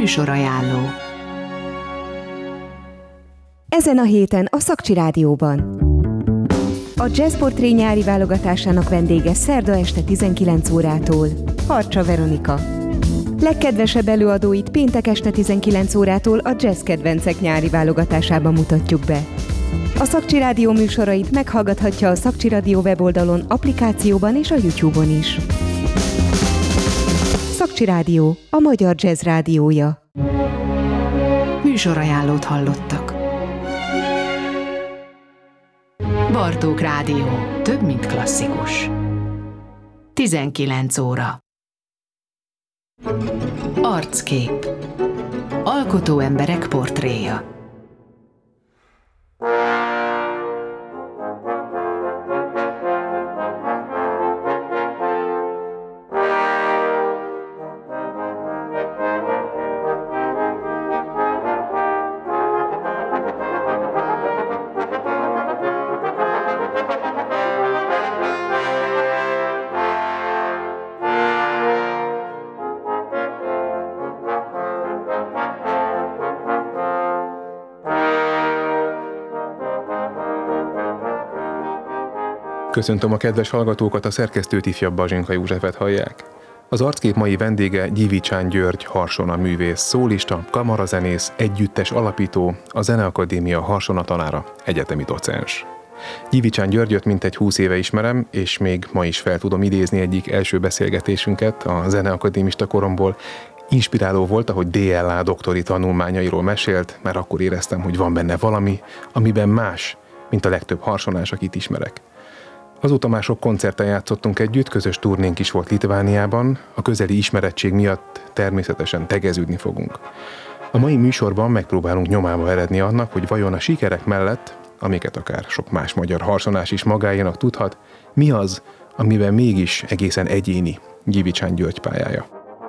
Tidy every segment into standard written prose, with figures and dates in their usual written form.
Műsorajánló. Ezen a héten a Szakcsi Rádióban. A Jazzportré nyári válogatásának vendége szerda este 19 órától Harcsa Veronika. Legkedvesebb előadóit péntek este 19 órától a Jazz Kedvencek nyári válogatásában mutatjuk be. A Szakcsi Rádió műsorait meghallgathatja a Szakcsi Rádió weboldalon, applikációban és a YouTube-on is. Szakcsi Rádió, a magyar jazz rádiója. Műsorajánlót hallottak. Bartók Rádió. Több, mint klasszikus. 19 óra. Arckép. Alkotó emberek portréja. Köszöntöm a kedves hallgatókat, a szerkesztőt, ifjabb Bazsinka Józsefet hallják. Az Arckép mai vendége Gyivicsán György Harsona művész, szólista, kamarazenész, együttes alapító, a Zeneakadémia Harsona tanára, egyetemi docens. Gyivicsán Györgyöt mintegy 20 éve ismerem, és még ma is fel tudom idézni egyik első beszélgetésünket a zeneakadémista koromból. Inspiráló volt, ahogy DLA doktori tanulmányairól mesélt, mert akkor éreztem, hogy van benne valami, amiben más, mint a legtöbb harsonás, akit ismerek. Azóta már sok koncerten játszottunk együtt, közös turnénk is volt Litvániában, a közeli ismerettség miatt természetesen tegeződni fogunk. A mai műsorban megpróbálunk nyomába eredni annak, hogy vajon a sikerek mellett, amiket akár sok más magyar harsonás is magáénak tudhat, mi az, amiben mégis egészen egyéni Gyivicsán György pályája.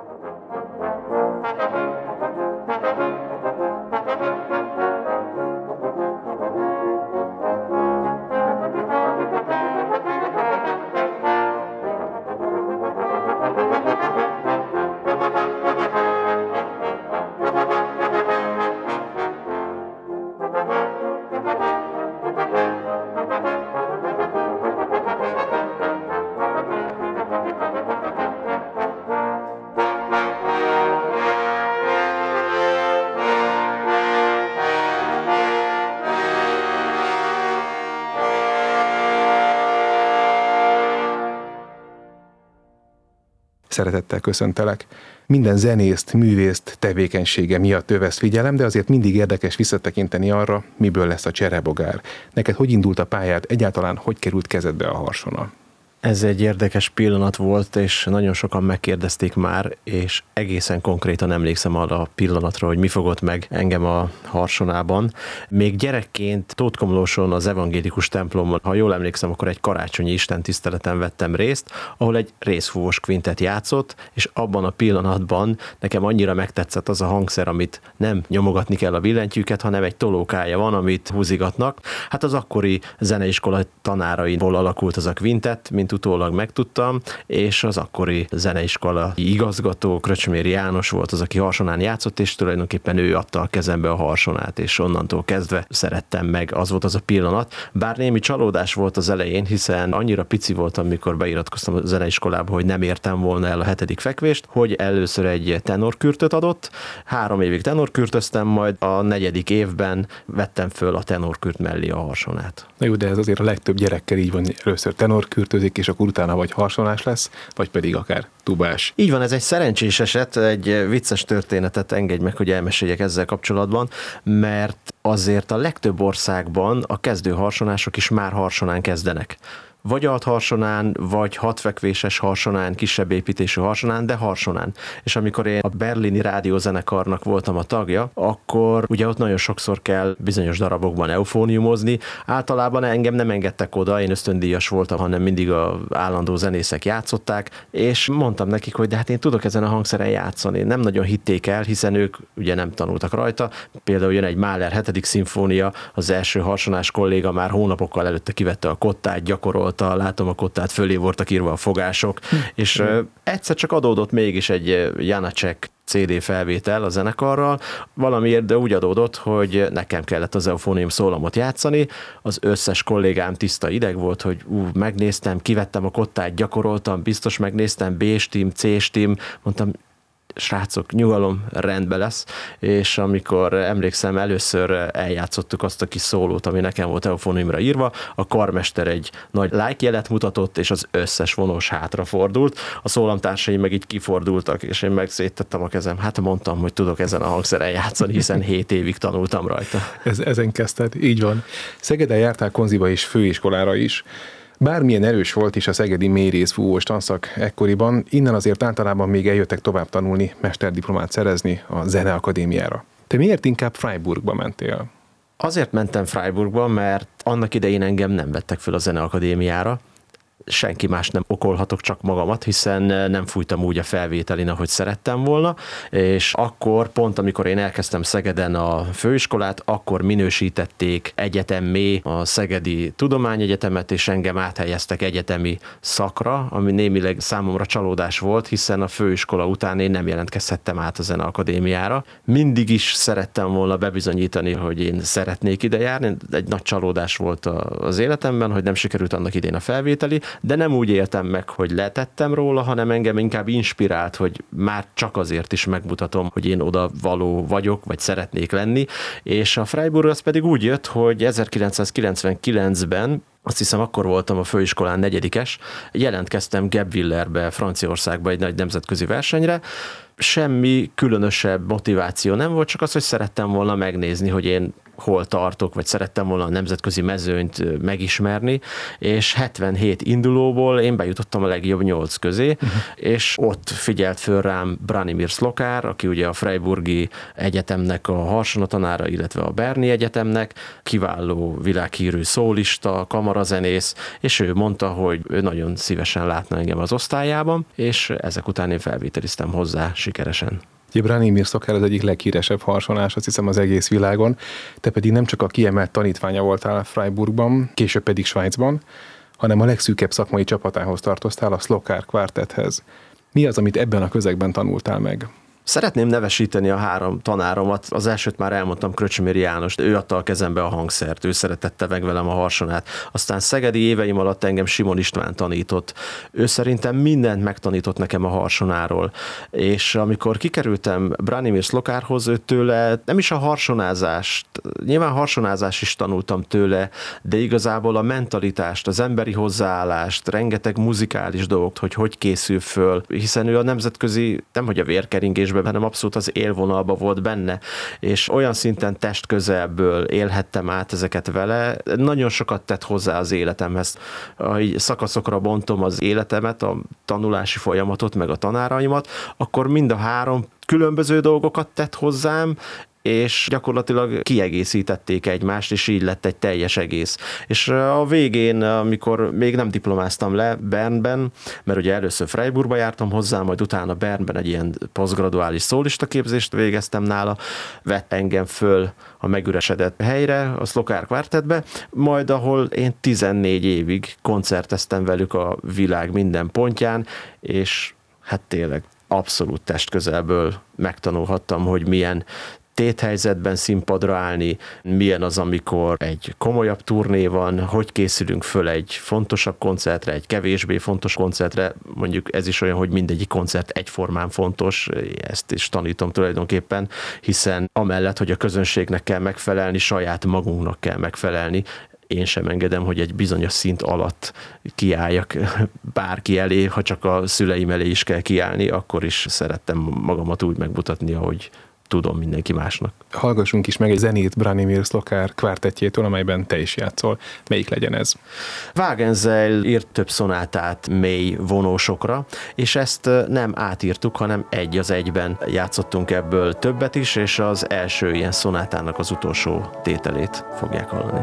Szeretettel köszöntelek. Minden zenészt, művészt tevékenysége miatt övesz figyelem, de azért mindig érdekes visszatekinteni arra, miből lesz a cserebogár. Neked hogy indult a pályád, egyáltalán hogy került kezedbe a harsona? Ez egy érdekes pillanat volt, és nagyon sokan megkérdezték már, és egészen konkrétan emlékszem arra a pillanatra, hogy mi fogott meg engem a harsonában. Még gyerekként Tótkomlóson az evangélikus templomban, ha jól emlékszem, akkor egy karácsonyi istentiszteleten vettem részt, ahol egy részfúvós kvintet játszott, és abban a pillanatban nekem annyira megtetszett az a hangszer, amit nem nyomogatni kell a billentyűket, hanem egy tolókája van, amit húzigatnak. Hát az akkori zeneiskola tanáraiból alakult az a kvintet, mint utólag megtudtam, és az akkori zeneiskola igazgató, Kröcsméri János volt az, aki harsonán játszott, és tulajdonképpen ő adta a kezembe a harsonát, és onnantól kezdve szerettem meg, az volt az a pillanat. Bár némi csalódás volt az elején, hiszen annyira pici voltam, amikor beiratkoztam a zeneiskolába, hogy nem értem volna el a 7. fekvést, hogy először egy tenorkürtöt adott, 3 évig tenorkürtöztem, majd a 4. évben vettem föl a tenorkürt mellé a harsonát. Na jó, de ez azért a legtöbb gyerekkel így van, először tenorkürtözik, és akkor utána vagy harsonás lesz, vagy pedig akár tubás. Így van, ez egy szerencsés eset, egy vicces történetet engedj meg, hogy elmeséljek ezzel kapcsolatban, mert azért a legtöbb országban a kezdő harsonások is már harsonán kezdenek. Vagy altharsonán, vagy hatfekvéses harsonán, kisebb építésű harsonán, de harsonán. És amikor én a berlini rádiózenekarnak voltam a tagja, akkor ugye ott nagyon sokszor kell bizonyos darabokban eufóniumozni. Általában engem nem engedtek oda, én ösztöndíjas voltam, hanem mindig az állandó zenészek játszották, és mondtam nekik, hogy de hát én tudok ezen a hangszeren játszani. Nem nagyon hitték el, hiszen ők ugye nem tanultak rajta. Például jön egy Mahler 7. szimfónia, az első harsonás kolléga már hónapokkal előtte kivette a kottát, gyakorolta, látom a kottát, fölé voltak írva a fogások, és egyszer csak adódott mégis egy Janacek CD felvétel a zenekarral. Valamiért de úgy adódott, hogy nekem kellett az Euphonium szólamot játszani. Az összes kollégám tiszta ideg volt, hogy megnéztem, kivettem a kottát, gyakoroltam, biztos megnéztem, B-stim, C-stim, mondtam, srácok, nyugalom, rendben lesz, és amikor emlékszem, először eljátszottuk azt a kis szólót, ami nekem volt Euphoniumra írva, a karmester egy nagy like jelet mutatott, és az összes vonós hátrafordult, a szólamtársaim meg így kifordultak, és én meg széttettem a kezem. Hát mondtam, hogy tudok ezen a hangszeren játszani, hiszen 7 évig tanultam rajta. Ezen kezdted, így van. Szegeden jártál konziba és főiskolára is. Bármilyen erős volt is a szegedi mérészfúvós tanszak ekkoriban, innen azért általában még eljöttek tovább tanulni, mesterdiplomát szerezni a Zeneakadémiára. Te miért inkább Freiburgba mentél? Azért mentem Freiburgba, mert annak idején engem nem vettek fel a Zeneakadémiára. Senki más nem okolhatok, csak magamat, hiszen nem fújtam úgy a felvételin, ahogy szerettem volna, és akkor pont amikor én elkezdtem Szegeden a főiskolát, akkor minősítették egyetemmé a Szegedi Tudományegyetemet, és engem áthelyeztek egyetemi szakra, ami némileg számomra csalódás volt, hiszen a főiskola után én nem jelentkezhettem át a Zeneakadémiára. Mindig is szerettem volna bebizonyítani, hogy én szeretnék ide járni, egy nagy csalódás volt az életemben, hogy nem sikerült annak idén a felvételi, de nem úgy éltem meg, hogy letettem róla, hanem engem inkább inspirált, hogy már csak azért is megmutatom, hogy én oda való vagyok, vagy szeretnék lenni, és a Freiburg az pedig úgy jött, hogy 1999-ben, azt hiszem akkor voltam a főiskolán negyedikes, jelentkeztem Gebwillerbe, Franciaországba egy nagy nemzetközi versenyre, semmi különösebb motiváció nem volt, csak az, hogy szerettem volna megnézni, hogy én hol tartok, vagy szerettem volna a nemzetközi mezőnyt megismerni, és 77 indulóból én bejutottam a legjobb 8 közé, és ott figyelt föl rám Branimir Szlokár, aki ugye a Freiburgi Egyetemnek a harsonatanára, illetve a Berni Egyetemnek, kiváló világhírű szólista, kamarazenész, és ő mondta, hogy ő nagyon szívesen látna engem az osztályában, és ezek után én felvételiztem hozzá sikeresen. Ugye Branimir Szlokár az egyik leghíresebb harsonás, azt hiszem az egész világon, te pedig nem csak a kiemelt tanítványa voltál Freiburgban, később pedig Svájcban, hanem a legszűkebb szakmai csapatához tartoztál, a Szlokár Quartethez. Mi az, amit ebben a közegben tanultál meg? Szeretném nevesíteni a 3 tanáromat. Az elsőt már elmondtam, Kröcsmér János, ő adta a kezembe a hangszert, ő szeretette meg velem a harsonát. Aztán szegedi éveim alatt engem Simon István tanított. Ő szerintem mindent megtanított nekem a harsonáról. És amikor kikerültem Branimir Szlokárhoz, ő tőle nem is a harsonázást, nyilván harsonázás is tanultam tőle, de igazából a mentalitást, az emberi hozzáállást, rengeteg muzikális dolgot, hogy készül föl, hiszen ő a nemzetközi, nemhogy a vérkeringésben, hanem abszolút az élvonalba volt benne, és olyan szinten testközelből élhettem át ezeket vele, nagyon sokat tett hozzá az életemhez. Ha így szakaszokra bontom az életemet, a tanulási folyamatot, meg a tanáraimat, akkor mind a 3 különböző dolgokat tett hozzám, és gyakorlatilag kiegészítették egymást, és így lett egy teljes egész. És a végén, amikor még nem diplomáztam le Bernben, mert ugye először Freiburgba jártam hozzá, majd utána Bernben egy ilyen posztgraduális szólista képzést végeztem nála, vett engem föl a megüresedett helyre, a Szlokár Quartetbe, majd ahol én 14 évig koncerteztem velük a világ minden pontján, és hát tényleg abszolút testközelből megtanulhattam, hogy milyen téthelyzetben színpadra állni, milyen az, amikor egy komolyabb turné van, hogy készülünk föl egy fontosabb koncertre, egy kevésbé fontos koncertre, mondjuk ez is olyan, hogy mindegyik koncert egyformán fontos, ezt is tanítom tulajdonképpen, hiszen amellett, hogy a közönségnek kell megfelelni, saját magunknak kell megfelelni, én sem engedem, hogy egy bizonyos szint alatt kiálljak bárki elé, ha csak a szüleim elé is kell kiállni, akkor is szerettem magamat úgy megmutatni, ahogy tudom mindenki másnak. Hallgassunk is meg egy zenét Branimir Szlokár kvártettjétől, amelyben te is játszol. Melyik legyen ez? Wagenseil írt több szonátát mély vonósokra, és ezt nem átírtuk, hanem egy az egyben játszottunk ebből többet is, és az első ilyen szonátának az utolsó tételét fogják hallani.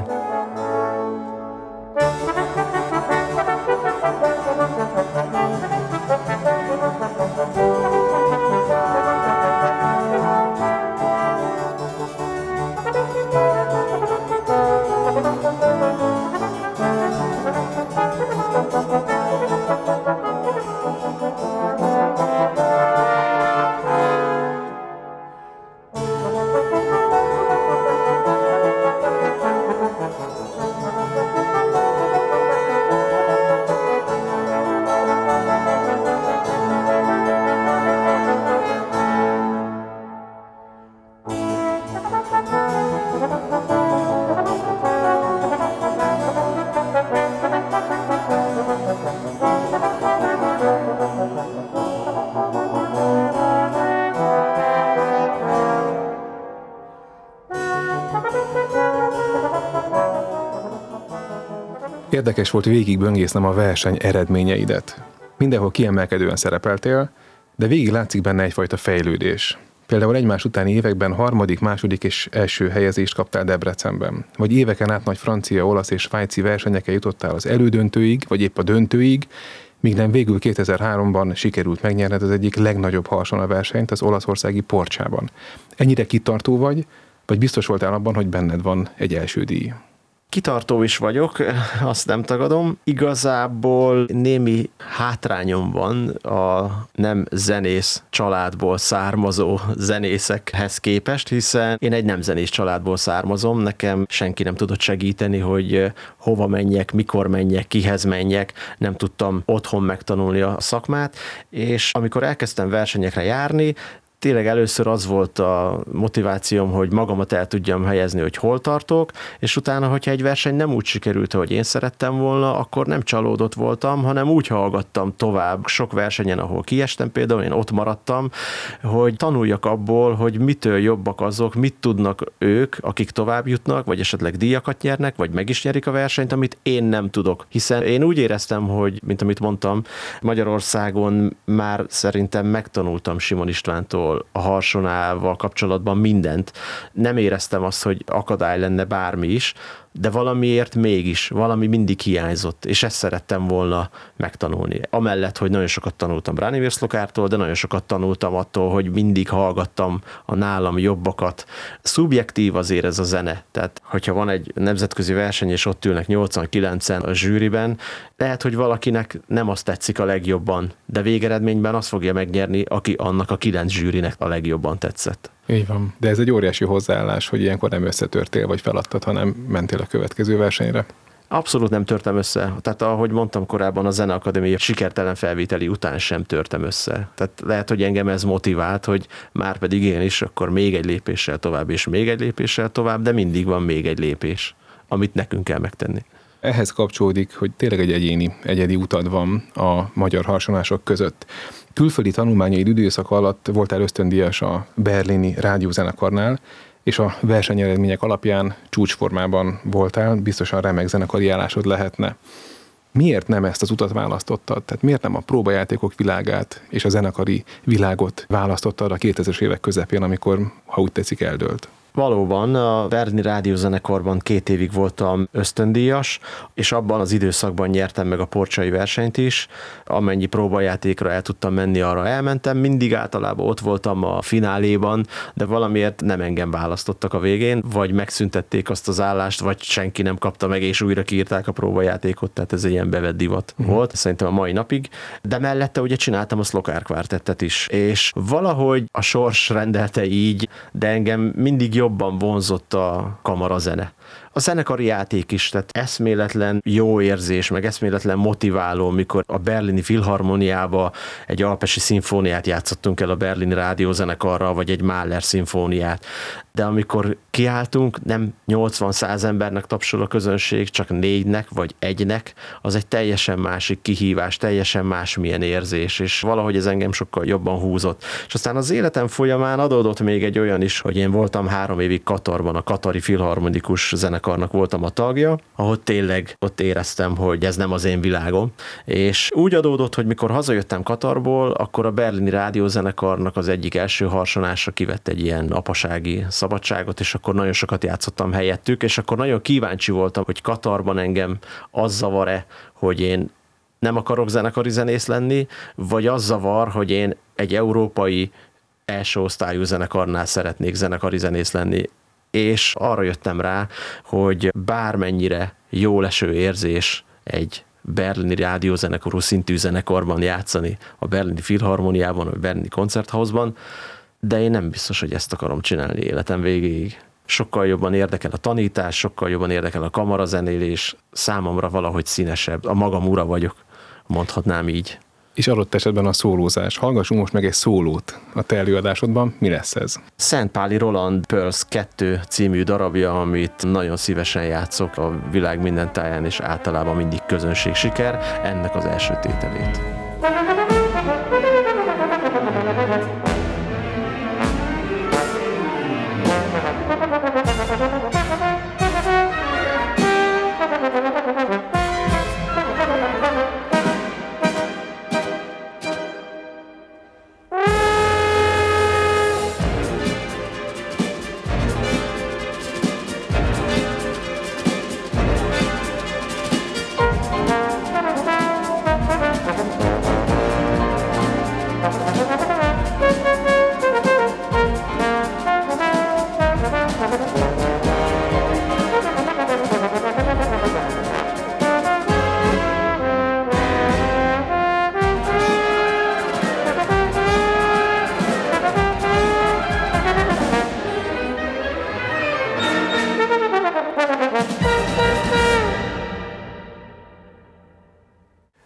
Érdekes volt végig böngésznem a verseny eredményeidet. Mindenhol kiemelkedően szerepeltél, de végig látszik benne egyfajta fejlődés. Például egymás utáni években harmadik, második és első helyezést kaptál Debrecenben. Vagy éveken át nagy francia, olasz és svájci versenyeken jutottál az elődöntőig, vagy épp a döntőig, míg nem végül 2003-ban sikerült megnyerned az egyik legnagyobb harsona-versenyt az olaszországi Porcsában. Ennyire kitartó vagy biztos voltál abban, hogy benned van egy első díj? Kitartó is vagyok, azt nem tagadom. Igazából némi hátrányom van a nem zenész családból származó zenészekhez képest, hiszen én egy nem zenész családból származom, nekem senki nem tudott segíteni, hogy hova menjek, mikor menjek, kihez menjek, nem tudtam otthon megtanulni a szakmát, és amikor elkezdtem versenyekre járni, tényleg először az volt a motivációm, hogy magamat el tudjam helyezni, hogy hol tartok, és utána, hogyha egy verseny nem úgy sikerült, ahogy én szerettem volna, akkor nem csalódott voltam, hanem úgy hallgattam tovább. Sok versenyen, ahol kiestem például, én ott maradtam, hogy tanuljak abból, hogy mitől jobbak azok, mit tudnak ők, akik tovább jutnak, vagy esetleg díjakat nyernek, vagy meg is nyerik a versenyt, amit én nem tudok. Hiszen én úgy éreztem, hogy, mint amit mondtam, Magyarországon már szerintem megtanultam Simon Istvántól a harsonával kapcsolatban mindent. Nem éreztem azt, hogy akadály lenne bármi is, de valamiért mégis, valami mindig hiányzott, és ezt szerettem volna megtanulni. Amellett, hogy nagyon sokat tanultam Branimir Szlokártól, de nagyon sokat tanultam attól, hogy mindig hallgattam a nálam jobbakat. Szubjektív azért ez a zene. Tehát, hogyha van egy nemzetközi verseny, és ott ülnek 89-en a zsűriben, lehet, hogy valakinek nem azt tetszik a legjobban, de végeredményben azt fogja megnyerni, aki annak a 9 zsűrinek a legjobban tetszett. Így van. De ez egy óriási hozzáállás, hogy ilyenkor nem összetörtél, vagy feladtad, hanem mentél a következő versenyre. Abszolút nem törtem össze. Tehát ahogy mondtam korábban, a Zeneakadémia sikertelen felvételi után sem törtem össze. Tehát lehet, hogy engem ez motivált, hogy már pedig én is, akkor még egy lépéssel tovább, és még egy lépéssel tovább, de mindig van még egy lépés, amit nekünk kell megtenni. Ehhez kapcsolódik, hogy tényleg egy egyedi utad van a magyar harsonások között. Külföldi tanulmányaid időszak alatt voltál ösztöndíjas a berlini rádiózenekarnál, és a versenyeredmények alapján csúcsformában voltál, biztosan remek zenekari állásod lehetne. Miért nem ezt az utat választottad? Tehát miért nem a próbajátékok világát és a zenekari világot választottad a 2000-es évek közepén, amikor, ha úgy tetszik, eldőlt? Valóban, a berlini rádiózenekarban 2 évig voltam ösztöndíjas, és abban az időszakban nyertem meg a porcsai versenyt is. Amennyi próbajátékra el tudtam menni, arra elmentem. Mindig általában ott voltam a fináléban, de valamiért nem engem választottak a végén, vagy megszüntették azt az állást, vagy senki nem kapta meg, és újra kiírták a próbajátékot, tehát ez egy ilyen bevett divat volt, szerintem a mai napig. De mellette ugye csináltam a Szlokár kvártettet is, és valahogy a sors rendelte így, de engem mindig jobban vonzott a kamarazene. A zenekari játék is, tehát eszméletlen jó érzés, meg eszméletlen motiváló, mikor a berlini filharmoniába egy alpesi szimfóniát játszottunk el a berlini rádiózenekarral, vagy egy Mahler szimfóniát. De amikor kiálltunk, nem 80-100 embernek tapsol a közönség, csak 4-nek vagy 1-nek, az egy teljesen másik kihívás, teljesen másmilyen érzés, és valahogy ez engem sokkal jobban húzott. És aztán az életem folyamán adódott még egy olyan is, hogy én voltam 3 évig Katarban, a katari filharmonikus zenekarnak voltam a tagja, ahol tényleg ott éreztem, hogy ez nem az én világom. És úgy adódott, hogy mikor hazajöttem Katarból, akkor a berlini rádiózenekarnak az egyik első harsonásra kivett egy ilyen apasági szabadságot, és akkor nagyon sokat játszottam helyettük, és akkor nagyon kíváncsi voltam, hogy Katarban engem az zavar-e, hogy én nem akarok zenekari zenész lenni, vagy az zavar, hogy én egy európai első osztályú zenekarnál szeretnék zenekari zenész lenni. És arra jöttem rá, hogy bármennyire jóleső érzés egy berlini rádiózenekarú szintű zenekarban játszani, a berlini filharmoniában, a berlini koncerthausban, de én nem biztos, hogy ezt akarom csinálni életem végéig. Sokkal jobban érdekel a tanítás, sokkal jobban érdekel a kamarazenélés, számomra valahogy színesebb, a magam ura vagyok, mondhatnám így. És adott esetben a szólózás. Hallgassunk most meg egy szólót a te előadásodban. Mi lesz ez? Szentpáli Roland Pearls 2 című darabja, amit nagyon szívesen játszok a világ minden táján, és általában mindig közönség siker, ennek az első tételét.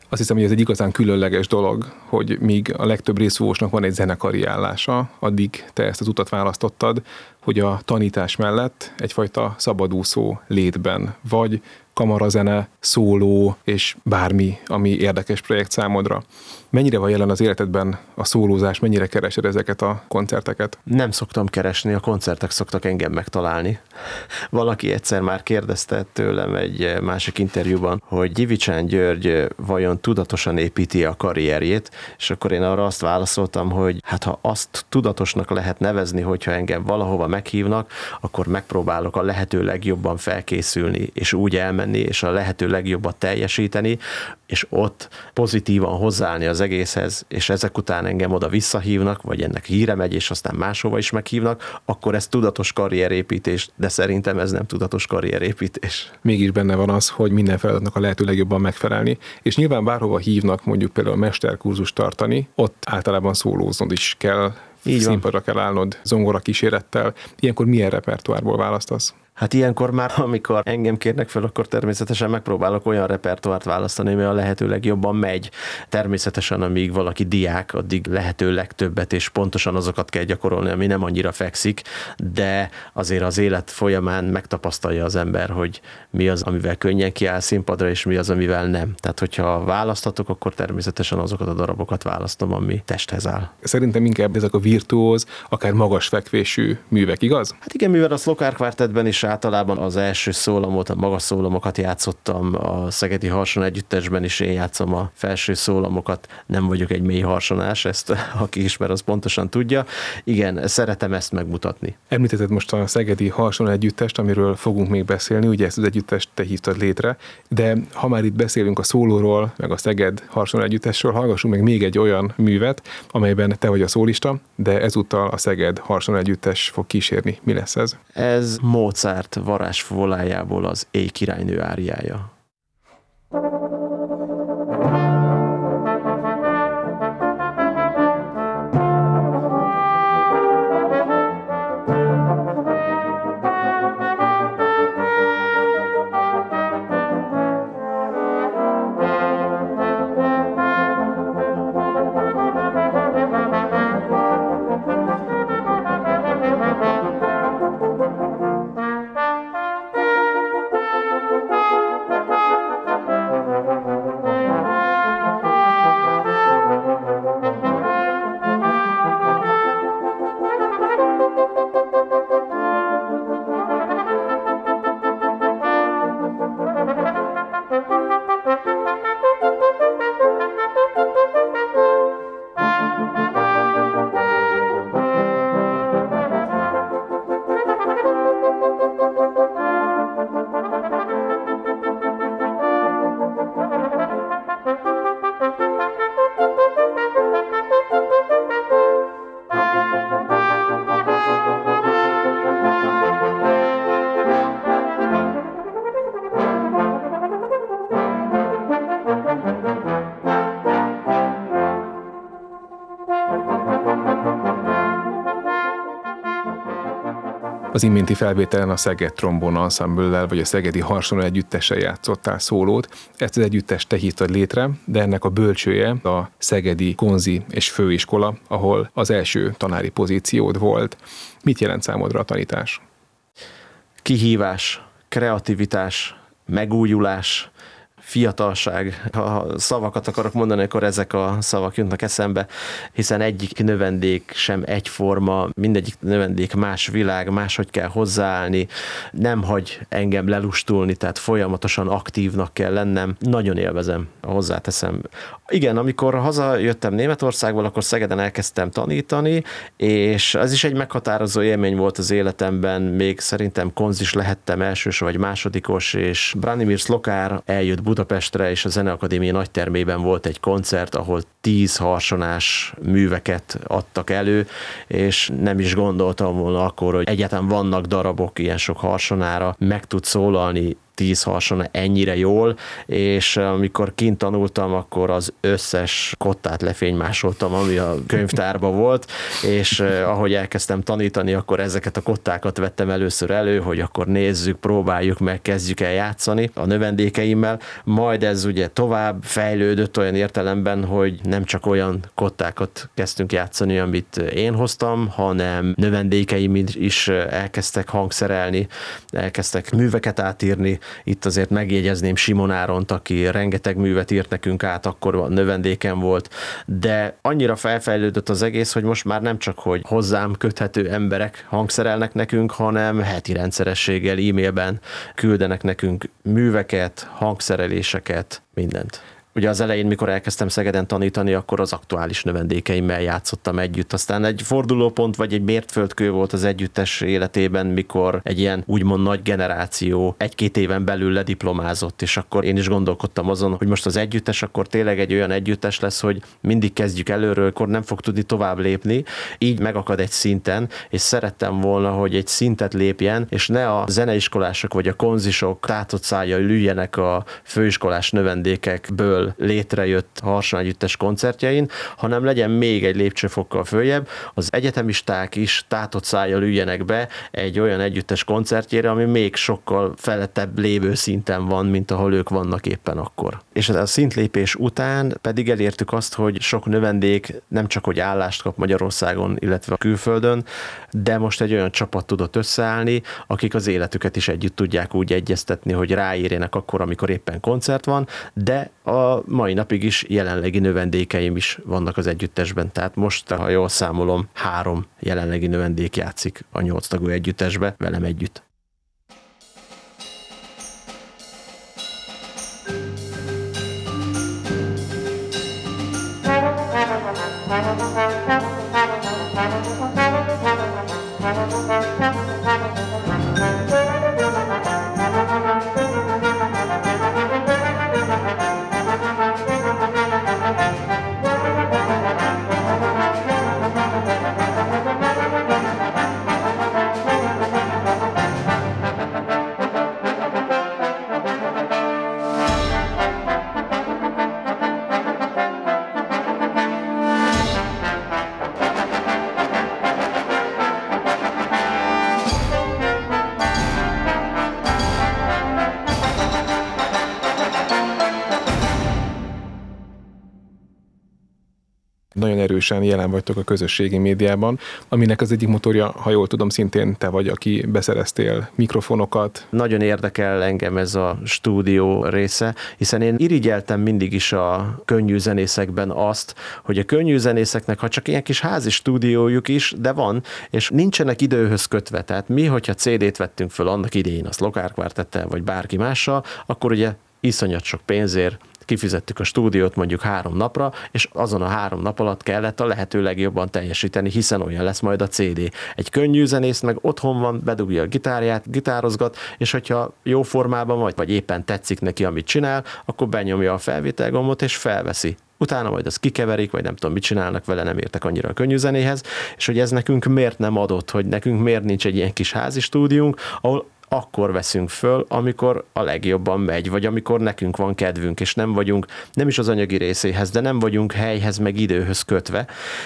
Azt hiszem, hogy ez egy igazán különleges dolog, hogy míg a legtöbb részfúvósnak van egy zenekari állása, addig te ezt az utat választottad, hogy a tanítás mellett egyfajta szabadúszó létben vagy kamarazene, szóló és bármi, ami érdekes projekt számodra. Mennyire van jelen az életedben a szólózás, mennyire keresed ezeket a koncerteket? Nem szoktam keresni, a koncertek szoktak engem megtalálni. Valaki egyszer már kérdezte tőlem egy másik interjúban, hogy Gyivicsány György vajon tudatosan építi a karrierjét, és akkor én arra azt válaszoltam, hogy hát ha azt tudatosnak lehet nevezni, hogyha engem valahova meghívnak, akkor megpróbálok a lehető legjobban felkészülni, és úgy elmenni, és a lehető legjobbat teljesíteni, és ott pozitívan hozzáállni az egészhez, és ezek után engem oda visszahívnak, vagy ennek híre megy, és aztán máshova is meghívnak, akkor ez tudatos karrierépítés, de szerintem ez nem tudatos karrierépítés. Mégis benne van az, hogy minden feladatnak a lehető legjobban megfelelni, és nyilván bárhova hívnak mondjuk például mesterkurzust tartani, ott általában szólóznod is kell, színpadra kell állnod zongora kísérettel. Ilyenkor milyen repertoárból választasz? Hát ilyenkor már, amikor engem kérnek fel, akkor természetesen megpróbálok olyan repertoárt választani, ami a lehető legjobban megy. Természetesen, amíg valaki diák, addig lehető legtöbbet, és pontosan azokat kell gyakorolni, ami nem annyira fekszik, de azért az élet folyamán megtapasztalja az ember, hogy mi az, amivel könnyen kiáll színpadra, és mi az, amivel nem. Tehát, hogyha választhatok, akkor természetesen azokat a darabokat választom, ami testhez áll. Szerintem inkább ezek a virtuóz, akár magas fekvésű művek, igaz? Hát igen, mivel a Szlokár Kvártettben is általában az első szólamot, a magas szólamokat játszottam, a Szegedi Harson Együttesben is én játszom a felső szólamokat, nem vagyok egy mély harsonás, ezt aki ismer, az pontosan tudja. Igen, szeretem ezt megmutatni. Említetted most a Szegedi Harson Együttest, amiről fogunk még beszélni, ugye ezt az együttest te hívtad létre, de ha már itt beszélünk a szólóról, meg a Szeged Harson Együttesről, hallgassunk meg még egy olyan művet, amelyben te vagy a szólista, de ezúttal a Szeged Harson Együttes fog kísérni. Mi lesz ez? Ez Mozart varázsfolájából az Éj királynő áriája. Az iménti felvételen a Szeged Trombon Ensemble-lel vagy a Szegedi Harson Együttessel játszottál szólót. Ezt az együttest te hívtad létre, de ennek a bölcsője a Szegedi Konzi és Főiskola, ahol az első tanári pozíciód volt. Mit jelent számodra a tanítás? Kihívás, kreativitás, megújulás, fiatalság. Ha szavakat akarok mondani, akkor ezek a szavak jutnak eszembe, hiszen egyik növendék sem egyforma, mindegyik növendék más világ, máshogy kell hozzáállni, nem hagy engem lelustulni, tehát folyamatosan aktívnak kell lennem. Nagyon élvezem, hozzáteszem. Igen, amikor hazajöttem Németországból, akkor Szegeden elkezdtem tanítani, és ez is egy meghatározó élmény volt az életemben, még szerintem konzis lehettem elsős vagy másodikos, és Branimir Szlokár eljött Budapestre, és a Zeneakadémia nagytermében volt egy koncert, ahol 10 harsonás műveket adtak elő, és nem is gondoltam volna akkor, hogy egyáltalán vannak darabok ilyen sok harsonára, meg tud szólalni 10 harsona ennyire jól, és amikor kint tanultam, akkor az összes kottát lefénymásoltam, ami a könyvtárban volt, és ahogy elkezdtem tanítani, akkor ezeket a kottákat vettem először elő, hogy akkor nézzük, próbáljuk meg, kezdjük el játszani a növendékeimmel, majd ez ugye tovább fejlődött olyan értelemben, hogy nem csak olyan kottákat kezdtünk játszani, amit én hoztam, hanem növendékeim is elkezdtek hangszerelni, elkezdtek műveket átírni. Itt azért megjegyezném Simon Áront, aki rengeteg művet írt nekünk át, akkor a növendékem volt, de annyira felfejlődött az egész, hogy most már nem csak, hogy hozzám köthető emberek hangszerelnek nekünk, hanem heti rendszerességgel e-mailben küldenek nekünk műveket, hangszereléseket, mindent. Ugye az elején, mikor elkezdtem Szegeden tanítani, akkor az aktuális növendékeimmel játszottam együtt. Aztán egy fordulópont vagy egy mértföldkő volt az együttes életében, mikor egy ilyen úgymond nagy generáció 1-2 éven belül lediplomázott, és akkor én is gondolkodtam azon, hogy most az együttes akkor tényleg egy olyan együttes lesz, hogy mindig kezdjük előről, akkor nem fog tudni tovább lépni, így megakad egy szinten, és szerettem volna, hogy egy szintet lépjen, és ne a zeneiskolások vagy a konzisok tátott szájjal üljenek a főiskolás növendékekből létrejött Harsona Együttes koncertjein, hanem legyen még egy lépcsőfokkal följebb, az egyetemisták is tátott szájjal üljenek be egy olyan együttes koncertjére, ami még sokkal felettebb lévő szinten van, mint ahol ők vannak éppen akkor. És a szintlépés után pedig elértük azt, hogy sok növendék nem csak hogy állást kap Magyarországon, illetve a külföldön, de most egy olyan csapat tudott összeállni, akik az életüket is együtt tudják úgy egyeztetni, hogy ráérjenek akkor, amikor éppen koncert van, de a mai napig is jelenlegi növendékeim is vannak az együttesben. Tehát most, ha jól számolom, 3 jelenlegi növendék játszik a 8 tagú együttesbe velem együtt. Nagyon erősen jelen vagytok a közösségi médiában, aminek az egyik motorja, ha jól tudom, szintén te vagy, aki beszereztél mikrofonokat. Nagyon érdekel engem ez a stúdió része, hiszen én irigyeltem mindig is a könnyű zenészekben azt, hogy a könnyű zenészeknek, ha csak ilyen kis házi stúdiójuk is, de van, és nincsenek időhöz kötve. Tehát mi, hogyha CD-t vettünk föl annak idején, a Slokár Kvartettel, vagy bárki mással, akkor ugye iszonyat sok pénzért kifizettük a stúdiót mondjuk 3 napra, és azon a 3 nap alatt kellett a lehető legjobban teljesíteni, hiszen olyan lesz majd a CD. Egy könnyű zenész meg otthon van, bedugja a gitárját, gitározgat, és hogyha jó formában vagy éppen tetszik neki, amit csinál, akkor benyomja a felvételgombot, és felveszi. Utána majd azt kikeverik, vagy nem tudom, mit csinálnak vele, nem értek annyira a könnyű zenéhez, és hogy ez nekünk miért nem adott, hogy nekünk miért nincs egy ilyen kis házi stúdiónk, ahol akkor veszünk föl, amikor a legjobban megy, vagy amikor nekünk van kedvünk, és nem vagyunk, nem is az anyagi részéhez, de nem vagyunk helyhez, meg időhöz kötve,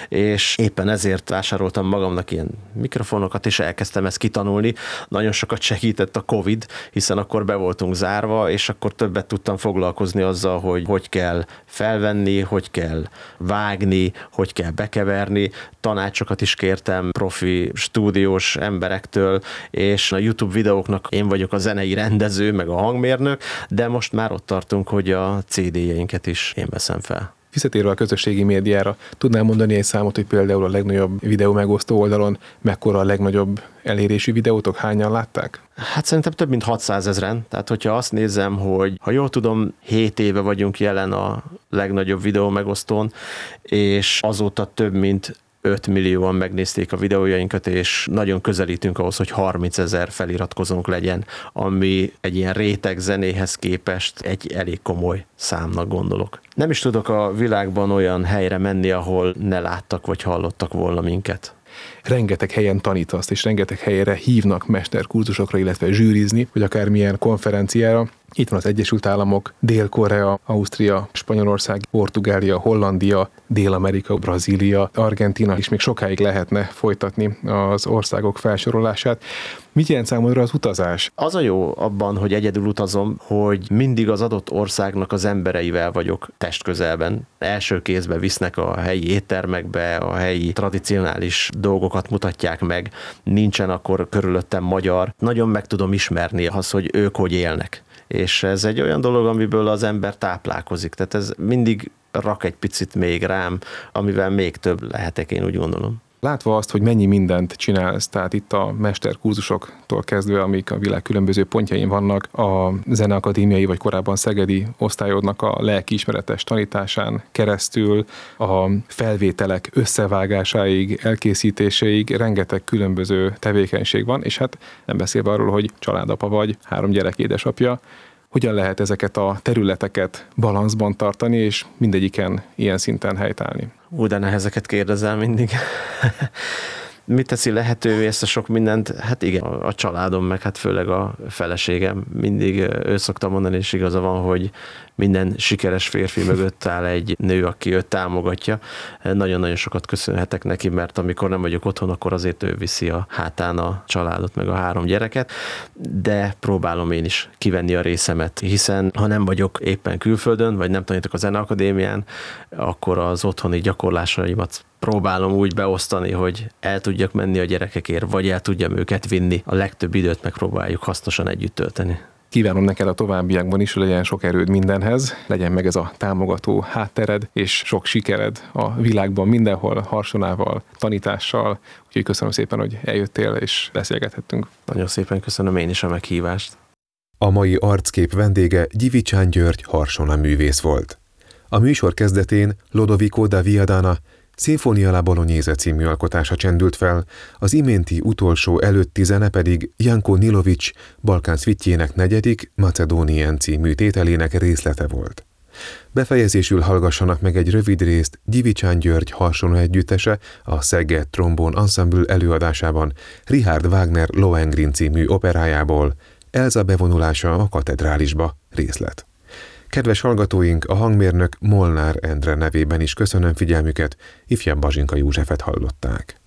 és éppen ezért vásároltam magamnak ilyen mikrofonokat, és elkezdtem ezt kitanulni. Nagyon sokat segített a Covid, hiszen akkor be voltunk zárva, és akkor többet tudtam foglalkozni azzal, hogy kell felvenni, hogy kell vágni, hogy kell bekeverni. Tanácsokat is kértem profi stúdiós emberektől, és a YouTube videóknak én vagyok a zenei rendező, meg a hangmérnök, de most már ott tartunk, hogy a CD-jeinket is én veszem fel. Visszatérve a közösségi médiára, tudnál mondani egy számot, hogy például a legnagyobb videó megosztó oldalon mekkora a legnagyobb elérésű videótok, hányan látták? Hát szerintem több mint 600 000, tehát hogyha azt nézem, hogy ha jól tudom, 7 éve vagyunk jelen a legnagyobb videó megosztón, és azóta több mint 5 millióan megnézték a videójainkat, és nagyon közelítünk ahhoz, hogy 30 000 feliratkozónk legyen, ami egy ilyen réteg zenéhez képest egy elég komoly számnak gondolok. Nem is tudok a világban olyan helyre menni, ahol ne láttak vagy hallottak volna minket. rengeteg helyen tanítasz, és rengeteg helyre hívnak mesterkurzusokra, illetve zsűrizni, vagy akármilyen konferenciára. Itt van az Egyesült Államok, Dél-Korea, Ausztria, Spanyolország, Portugália, Hollandia, Dél-Amerika, Brazília, Argentína, és még sokáig lehetne folytatni az országok felsorolását. Mit jelent számodra az utazás? Az a jó abban, hogy egyedül utazom, hogy mindig az adott országnak az embereivel vagyok testközelben. Első kézbe visznek a helyi éttermekbe, a helyi tradicionális dolgokat mutatják meg, nincsen akkor körülöttem magyar. Nagyon meg tudom ismerni azt, hogy ők hogy élnek. És ez egy olyan dolog, amiből az ember táplálkozik. Tehát ez mindig rak egy picit még rám, amivel még több lehetek, én úgy gondolom. Látva azt, hogy mennyi mindent csinálsz, tehát itt a mesterkurzusoktól kezdve, amik a világ különböző pontjain vannak, a zeneakadémiai vagy korábban szegedi osztályodnak a lelkiismeretes tanításán keresztül, a felvételek összevágásáig, elkészítéséig rengeteg különböző tevékenység van, és hát nem beszélve arról, hogy családapa vagy, 3 gyerek édesapja, hogyan lehet ezeket a területeket balanszban tartani, és mindegyiken ilyen szinten helytállni? De nehezeket kérdezel mindig. Mit teszi lehetővé ezt a sok mindent? Hát igen, a családom, meg hát főleg a feleségem. Mindig ő szokta mondani, és igaza van, hogy minden sikeres férfi mögött áll egy nő, aki őt támogatja. Nagyon-nagyon sokat köszönhetek neki, mert amikor nem vagyok otthon, akkor azért ő viszi a hátán a családot, meg a 3 gyereket, de próbálom én is kivenni a részemet, hiszen ha nem vagyok éppen külföldön, vagy nem tanítok a zeneakadémián, akkor az otthoni gyakorlásaimat próbálom úgy beosztani, hogy el tudjak menni a gyerekekért, vagy el tudjam őket vinni. A legtöbb időt megpróbáljuk hasznosan együtt tölteni. Kívánom neked a továbbiakban is, hogy legyen sok erőd mindenhez, legyen meg ez a támogató háttered, és sok sikered a világban mindenhol, harsonával, tanítással. Úgyhogy köszönöm szépen, hogy eljöttél és beszélgethettünk. Nagyon szépen köszönöm én is a meghívást. A mai arckép vendége Gyivicsán György Harsona művész volt. A műsor kezdetén Lodovico da Viadana Sinfonia la Bolognese című alkotása csendült fel, az iménti utolsó előtti zene pedig Janko Nilovics Balkán szvitjének 4. Macedónien című tételének részlete volt. Befejezésül hallgassanak meg egy rövid részt Gyivicsán György Harsona együttese a Szeged Trombón Ensemble előadásában Richard Wagner Lohengrin című operájából, Elza bevonulása a katedrálisba részlet. Kedves hallgatóink, a hangmérnök Molnár Endre nevében is köszönöm figyelmüket, ifjabb Bazsinka Józsefet hallották.